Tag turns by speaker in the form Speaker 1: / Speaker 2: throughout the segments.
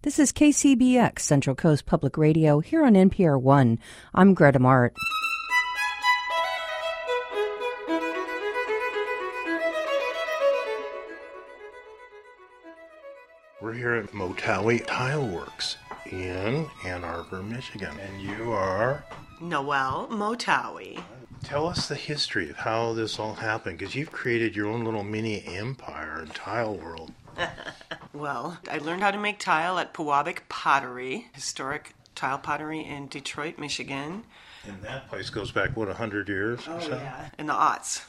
Speaker 1: This is KCBX, Central Coast Public Radio, here on NPR One. I'm Greta Mart.
Speaker 2: We're here at Motowie Tile Works in Ann Arbor, Michigan. And you are?
Speaker 3: Noelle Motowie.
Speaker 2: Tell us the history of how this all happened, because you've created your own little mini empire in tile world.
Speaker 3: Well, I learned how to make tile at Pewabic Pottery, historic tile pottery in Detroit, Michigan.
Speaker 2: And that place goes back, 100 years or so?
Speaker 3: Yeah, in the aughts,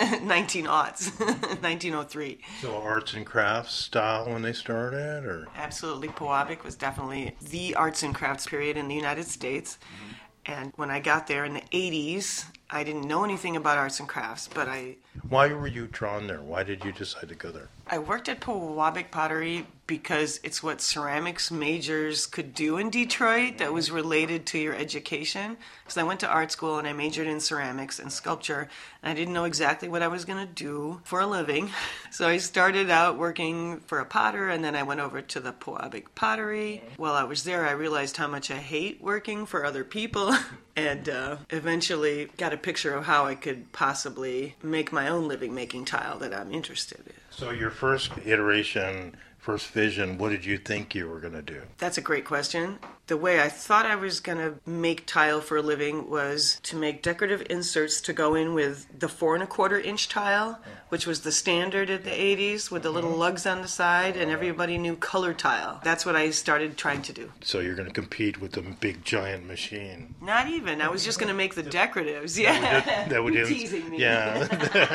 Speaker 3: 1903.
Speaker 2: So arts and crafts style when they started, or?
Speaker 3: Absolutely, Pewabic was definitely the arts and crafts period in the United States. Mm-hmm. And when I got there in the 80s, I didn't know anything about arts and crafts, but
Speaker 2: Why were you drawn there? Why did you decide to go there?
Speaker 3: I worked at Pewabic Pottery because it's what ceramics majors could do in Detroit that was related to your education. So I went to art school and I majored in ceramics and sculpture, and I didn't know exactly what I was going to do for a living. So I started out working for a potter, and then I went over to the Pewabic Pottery. While I was there, I realized how much I hate working for other people, and eventually got a picture of how I could possibly make my own living making tile that I'm interested in.
Speaker 2: So your first iteration, first vision, what did you think you were going to do?
Speaker 3: That's a great question. The way I thought I was going to make tile for a living was to make decorative inserts to go in with the 4 1/4 inch tile, which was the standard at the 80s with the little lugs on the side, and everybody knew color tile. That's what I started trying to do.
Speaker 2: So you're going to compete with the big giant machine.
Speaker 3: Not even. I was just going to make the decoratives. Yeah.
Speaker 2: That would
Speaker 3: teasing me.
Speaker 2: Yeah.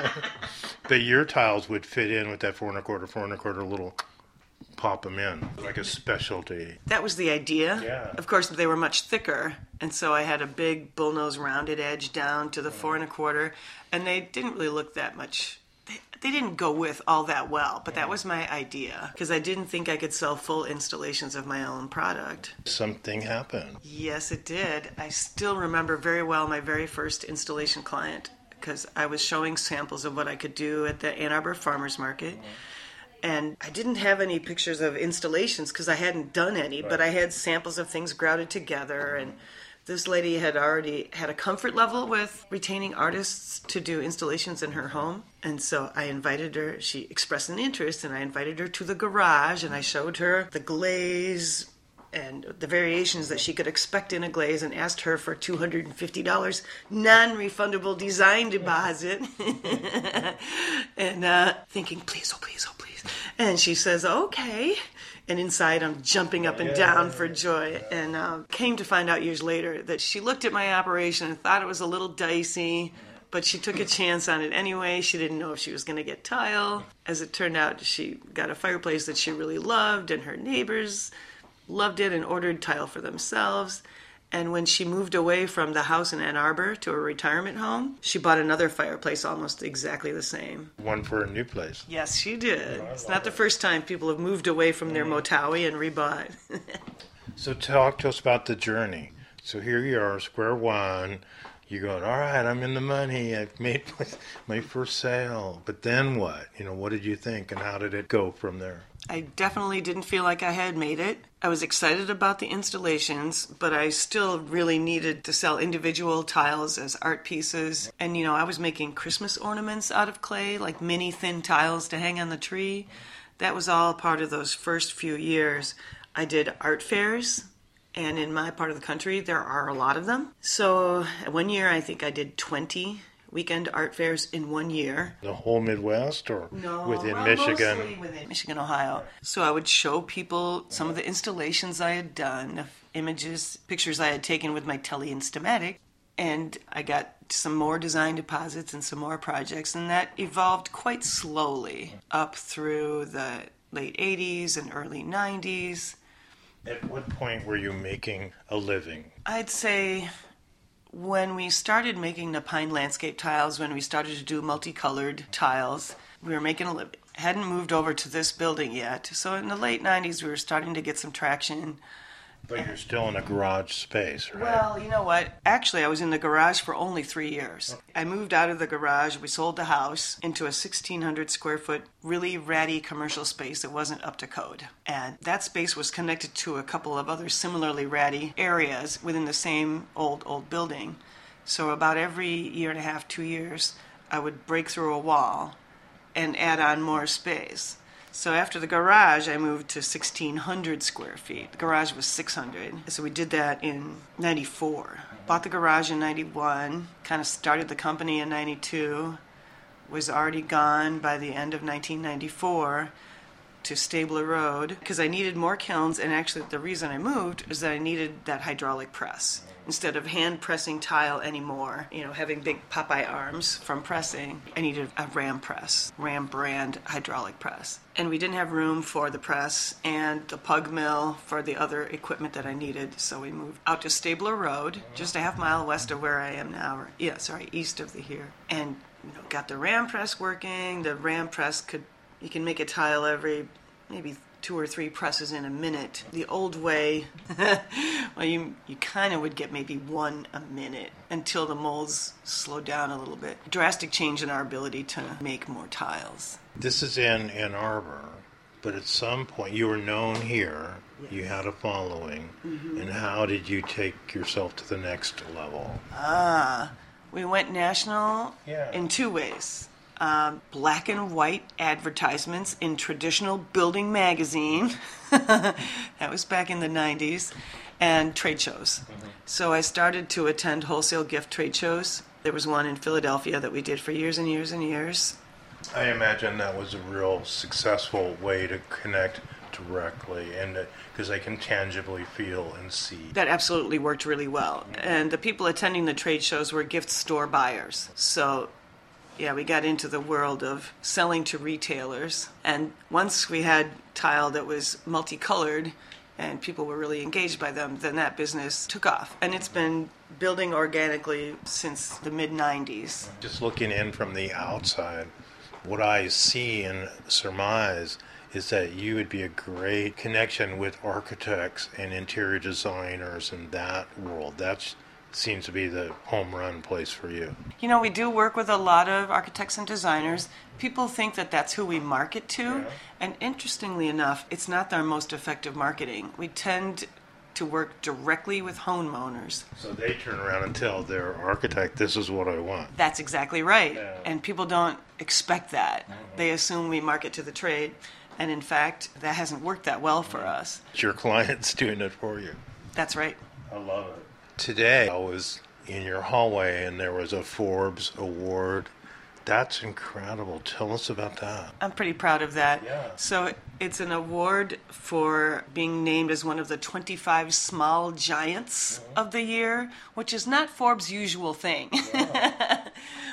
Speaker 2: But your tiles would fit in with that 4 1/4 little... pop them in, like a specialty.
Speaker 3: That was the idea.
Speaker 2: Yeah.
Speaker 3: Of course, they were much thicker, and so I had a big bullnose rounded edge down to the 4 1/4, and they didn't really look that much. They didn't go with all that well, but that was my idea, because I didn't think I could sell full installations of my own product.
Speaker 2: Something happened.
Speaker 3: Yes, it did. I still remember very well my very first installation client, because I was showing samples of what I could do at the Ann Arbor Farmers Market. And I didn't have any pictures of installations because I hadn't done any, but I had samples of things grouted together. And this lady had already had a comfort level with retaining artists to do installations in her home. And so I invited her, she expressed an interest, and I invited her to the garage, and I showed her the glaze and the variations that she could expect in a glaze, and asked her for $250 non-refundable design deposit. And thinking, please, oh please, oh please. And she says, okay. And inside I'm jumping up and down for joy. And came to find out years later that she looked at my operation and thought it was a little dicey, but she took a chance on it anyway. She didn't know if she was going to get tile. As it turned out, she got a fireplace that she really loved, and her neighbors loved it and ordered tile for themselves. And when she moved away from the house in Ann Arbor to a retirement home, she bought another fireplace almost exactly the same.
Speaker 2: One for a new place.
Speaker 3: Yes, she did. It's not the first time people have moved away from their Motowie and rebought.
Speaker 2: So talk to us about the journey. So here you are, square one. You're going, all right, I'm in the money. I've made my first sale. But then what? What did you think, and how did it go from there?
Speaker 3: I definitely didn't feel like I had made it. I was excited about the installations, but I still really needed to sell individual tiles as art pieces. And, I was making Christmas ornaments out of clay, like mini thin tiles to hang on the tree. That was all part of those first few years. I did art fairs, and in my part of the country, there are a lot of them. So one year, I think I did 20 weekend art fairs in 1 year.
Speaker 2: The whole Midwest, or within Michigan?
Speaker 3: Mostly within Michigan, Ohio. So I would show people some of the installations I had done, the images, pictures I had taken with my Tele Instamatic, and I got some more design deposits and some more projects, and that evolved quite slowly up through the late 80s and early 90s.
Speaker 2: At what point were you making a living?
Speaker 3: I'd say when we started making the pine landscape tiles, when we started to do multicolored tiles, we were making a living. Hadn't moved over to this building yet. So in the late 90s, we were starting to get some traction.
Speaker 2: But you're still in a garage space, right?
Speaker 3: Well, you know what? Actually, I was in the garage for only 3 years. I moved out of the garage. We sold the house into a 1,600 square foot, really ratty commercial space that wasn't up to code. And that space was connected to a couple of other similarly ratty areas within the same old building. So about every year and a half, 2 years, I would break through a wall and add on more space. So after the garage, I moved to 1,600 square feet. The garage was 600. So we did that in 94. Bought the garage in 91, kind of started the company in 92, was already gone by the end of 1994 to Stabler Road because I needed more kilns, and actually the reason I moved is that I needed that hydraulic press. Instead of hand pressing tile anymore, having big Popeye arms from pressing, I needed a Ram press, Ram brand hydraulic press. And we didn't have room for the press and the pug mill for the other equipment that I needed, so we moved out to Stabler Road, just a half mile west of where I am now, east of here. And got the Ram press working. The Ram press you can make a tile every maybe 2 or 3 presses in a minute. The old way, well, you kind of would get maybe 1 a minute until the molds slowed down a little bit. Drastic change in our ability to make more tiles.
Speaker 2: This is in Ann Arbor, but at some point you were known here. Yes. You had a following. Mm-hmm. And how did you take yourself to the next level?
Speaker 3: We went national in 2 ways. Black and white advertisements in traditional building magazine. That was back in the 90s. And trade shows. Mm-hmm. So I started to attend wholesale gift trade shows. There was one in Philadelphia that we did for years and years and years.
Speaker 2: I imagine that was a real successful way to connect directly, and because they can tangibly feel and see.
Speaker 3: That absolutely worked really well. And the people attending the trade shows were gift store buyers. So we got into the world of selling to retailers. And once we had tile that was multicolored and people were really engaged by them, then that business took off. And it's been building organically since the mid-90s.
Speaker 2: Just looking in from the outside, what I see and surmise is that you would be a great connection with architects and interior designers in that world. That seems to be the home run place for you.
Speaker 3: We do work with a lot of architects and designers. People think that that's who we market to. And interestingly enough, it's not our most effective marketing. We tend to work directly with homeowners.
Speaker 2: So they turn around and tell their architect, this is what I want.
Speaker 3: That's exactly right. Yeah. And people don't expect that. Mm-hmm. They assume we market to the trade. And in fact, that hasn't worked that well for us.
Speaker 2: Your client's doing it for you.
Speaker 3: That's right.
Speaker 2: I love it. Today, I was in your hallway and there was a Forbes award. That's incredible. Tell us about that.
Speaker 3: I'm pretty proud of that.
Speaker 2: Yeah.
Speaker 3: So it's an award for being named as one of the 25 small giants of the year, which is not Forbes' usual thing. Yeah.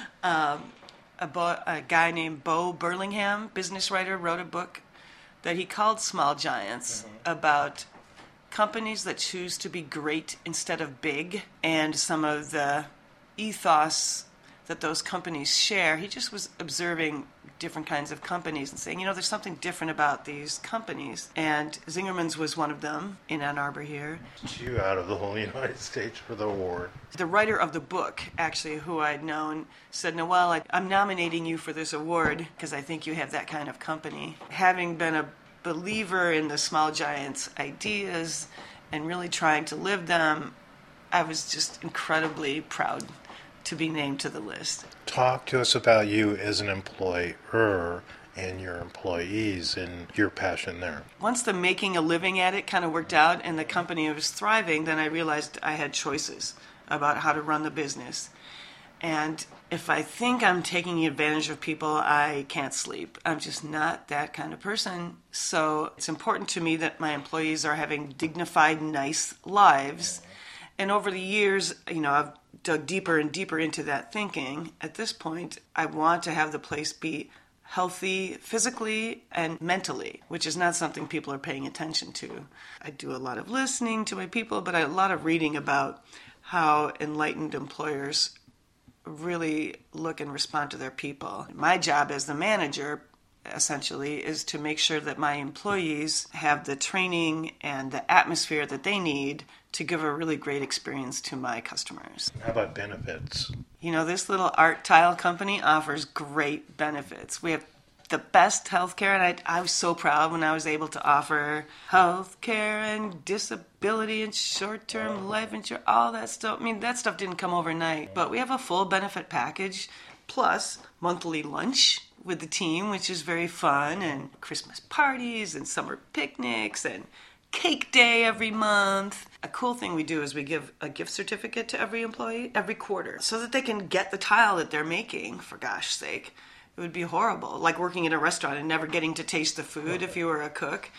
Speaker 3: A guy named Bo Burlingham, business writer, wrote a book that he called Small Giants about companies that choose to be great instead of big, and some of the ethos that those companies share. He just was observing different kinds of companies and saying, there's something different about these companies. And Zingerman's was one of them in Ann Arbor here.
Speaker 2: You out of the whole United States for the award.
Speaker 3: The writer of the book, actually, who I'd known, said, Noelle, I'm nominating you for this award because I think you have that kind of company. Having been a believer in the Small Giants ideas and really trying to live them, I was just incredibly proud to be named to the list.
Speaker 2: Talk to us about you as an employer and your employees and your passion there.
Speaker 3: Once the making a living at it kind of worked out and the company was thriving, then I realized I had choices about how to run the business. And if I think I'm taking advantage of people, I can't sleep. I'm just not that kind of person. So it's important to me that my employees are having dignified, nice lives. And over the years, I've dug deeper and deeper into that thinking. At this point, I want to have the place be healthy physically and mentally, which is not something people are paying attention to. I do a lot of listening to my people, but a lot of reading about how enlightened employers really look and respond to their people. My job as the manager, essentially, is to make sure that my employees have the training and the atmosphere that they need to give a really great experience to my customers.
Speaker 2: How about benefits?
Speaker 3: You know, this little art tile company offers great benefits. We have the best healthcare, and I was so proud when I was able to offer healthcare and disability and short-term life insurance, all that stuff. I mean, that stuff didn't come overnight, but we have a full benefit package, plus monthly lunch with the team, which is very fun, and Christmas parties and summer picnics and cake day every month. A cool thing we do is we give a gift certificate to every employee every quarter so that they can get the tile that they're making, for gosh sake. It would be horrible, like working in a restaurant and never getting to taste the food if you were a cook.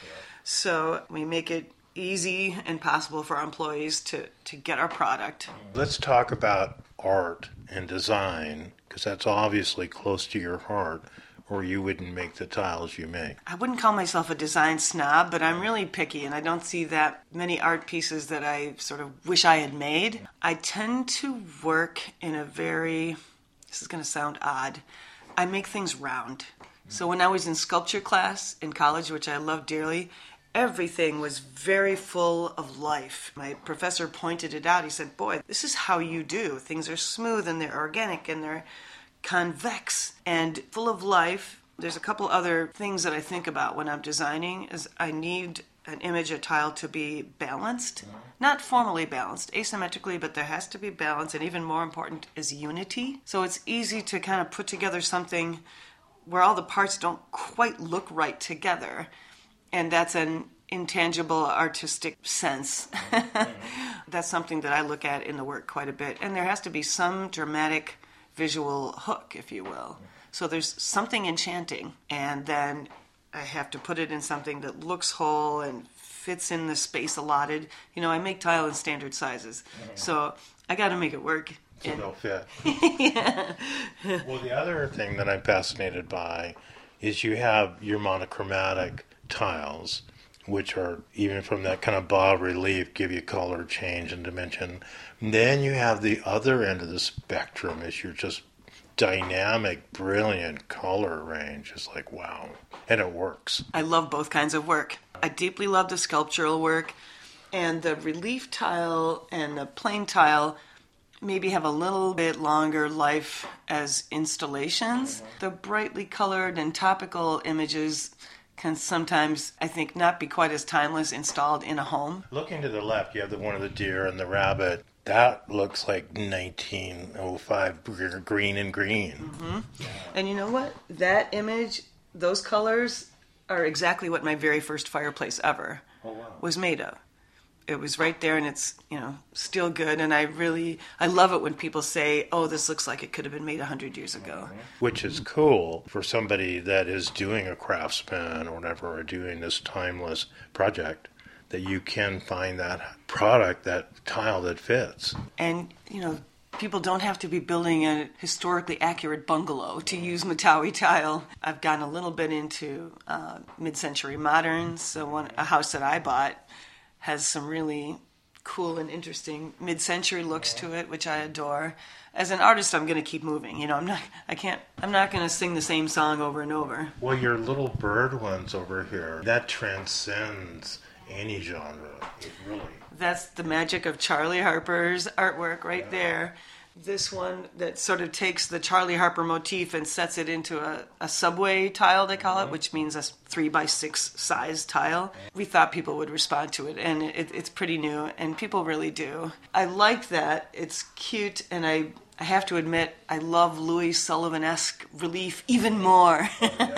Speaker 3: So we make it easy and possible for our employees to get our product.
Speaker 2: Let's talk about art and design, because that's obviously close to your heart, or you wouldn't make the tiles you make.
Speaker 3: I wouldn't call myself a design snob, but I'm really picky, and I don't see that many art pieces that I sort of wish I had made. I tend to work in a very, this is going to sound odd, I make things round. So when I was in sculpture class in college, which I love dearly, everything was very full of life. My professor pointed it out. He said, boy, this is how you do. Things are smooth and they're organic and they're convex and full of life. There's a couple other things that I think about when I'm designing is I need an image, a tile to be balanced. Not formally balanced, asymmetrically, but there has to be balance, and even more important is unity. So it's easy to kind of put together something where all the parts don't quite look right together, and that's an intangible artistic sense. That's something that I look at in the work quite a bit, and there has to be some dramatic visual hook, if you will. So there's something enchanting, and then I have to put it in something that looks whole and fits in the space allotted. You know, I make tile in standard sizes, so I got to make it work.
Speaker 2: So they'll fit.
Speaker 3: Yeah.
Speaker 2: Well, the other thing that I'm fascinated by is you have your monochromatic tiles, which are, even from that kind of bas relief, give you color change and dimension. And then you have the other end of the spectrum is your just dynamic, brilliant color range. It's like, wow. And it works.
Speaker 3: I love both kinds of work. I deeply love the sculptural work, and the relief tile and the plain tile maybe have a little bit longer life as installations. The brightly colored and topical images can sometimes, I think, not be quite as timeless installed in a home.
Speaker 2: Looking to the left, you have the one of the deer and the rabbit. That looks like 1905 green and green.
Speaker 3: Mm-hmm. And you know what? That image, those colors, are exactly what my very first fireplace ever was made of. It was right there, and it's, you know, still good. And I love it when people say, oh, this looks like it could have been made 100 years ago.
Speaker 2: Which is cool for somebody that is doing a craftsman or whatever, or doing this timeless project, that you can find that product, that tile that fits.
Speaker 3: And, you know, people don't have to be building a historically accurate bungalow to use Matawi tile. I've gotten a little bit into mid-century moderns. So a house that I bought has some really cool and interesting mid-century looks to it, which I adore. As an artist, I'm going to keep moving. You know, I'm not going to sing the same song over and over.
Speaker 2: Well, your little bird ones over here, that transcends any genre. It really.
Speaker 3: That's the magic of Charlie Harper's artwork right there. This one that sort of takes the Charlie Harper motif and sets it into a subway tile, they call it, which means a 3x6 size tile. We thought people would respond to it, and it's pretty new, and people really do. I like that. It's cute, and I have to admit, I love Louis Sullivan-esque relief even more.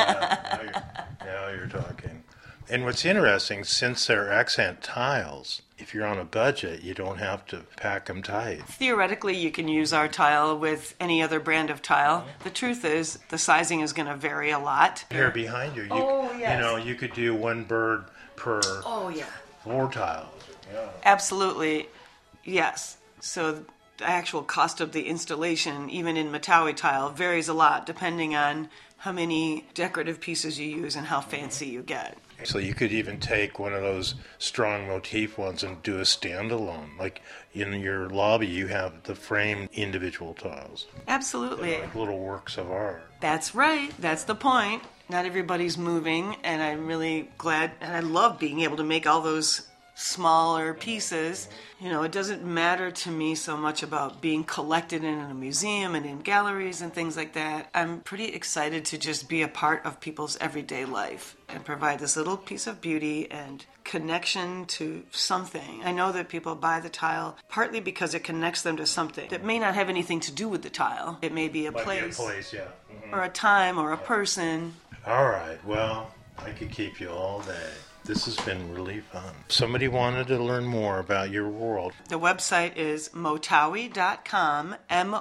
Speaker 2: Now you're talking. And what's interesting, since they're accent tiles, if you're on a budget, you don't have to pack them tight.
Speaker 3: Theoretically, you can use our tile with any other brand of tile. The truth is, the sizing is going to vary a lot.
Speaker 2: Here behind you,
Speaker 3: yes.
Speaker 2: You know, you could do one bird per 4 tiles. Yeah.
Speaker 3: Absolutely, yes. So the actual cost of the installation, even in Matawi tile, varies a lot depending on how many decorative pieces you use and how fancy you get.
Speaker 2: So you could even take one of those strong motif ones and do a standalone. Like in your lobby, you have the framed individual tiles.
Speaker 3: Absolutely.
Speaker 2: They're like little works of art.
Speaker 3: That's right. That's the point. not everybody's moving, and I'm really glad, and I love being able to make all those smaller pieces. You know, it doesn't matter to me so much about being collected in a museum and in galleries and things like that. I'm pretty excited to just be a part of people's everyday life and provide this little piece of beauty and connection to something. I know that people buy the tile partly because it connects them to something that may not have anything to do with the tile. It may be a place,
Speaker 2: yeah.
Speaker 3: or a time, or a person.
Speaker 2: All right, well, I could keep you all day. This has been really fun. Somebody wanted to learn more about your world.
Speaker 3: The website is motawi.com,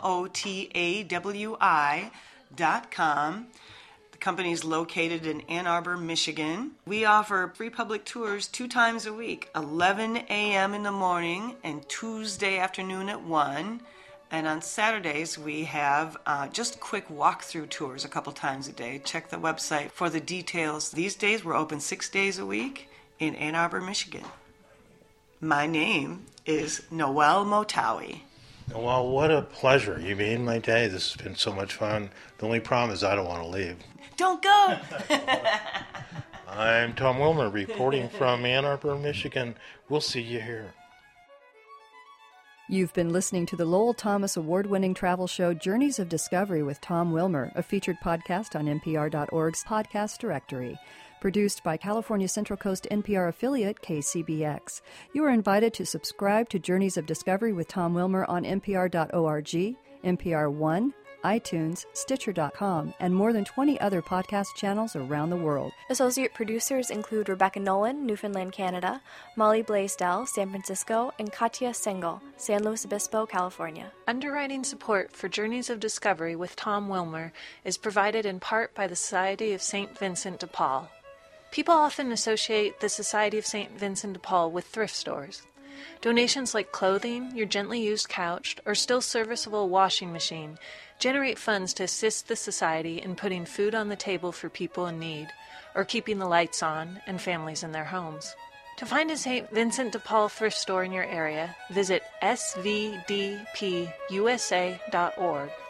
Speaker 3: MOTAWI.com. The company is located in Ann Arbor, Michigan. We offer free public tours 2 times a week, 11 a.m. in the morning and Tuesday afternoon at 1. And on Saturdays, we have just quick walkthrough tours a couple times a day. Check the website for the details. These days, we're open 6 days a week in Ann Arbor, Michigan. My name is Noelle Motawi.
Speaker 2: Well, what a pleasure. You made my day. This has been so much fun. The only problem is I don't want to leave.
Speaker 3: Don't go!
Speaker 2: I'm Tom Wilmer, reporting from Ann Arbor, Michigan. We'll see you here.
Speaker 1: You've been listening to the Lowell Thomas award-winning travel show Journeys of Discovery with Tom Wilmer, a featured podcast on NPR.org's podcast directory. Produced by California Central Coast NPR affiliate KCBX. You are invited to subscribe to Journeys of Discovery with Tom Wilmer on NPR.org, NPR One, iTunes, Stitcher.com, and more than 20 other podcast channels around the world.
Speaker 4: Associate producers include Rebecca Nolan, Newfoundland, Canada, Molly Blaisdell, San Francisco, and Katya Sengel, San Luis Obispo, California.
Speaker 5: Underwriting support for Journeys of Discovery with Tom Wilmer is provided in part by the Society of St. Vincent de Paul. People often associate the Society of St. Vincent de Paul with thrift stores. Donations like clothing, your gently used couch, or still serviceable washing machine generate funds to assist the Society in putting food on the table for people in need, or keeping the lights on and families in their homes. To find a St. Vincent de Paul thrift store in your area, visit svdpusa.org.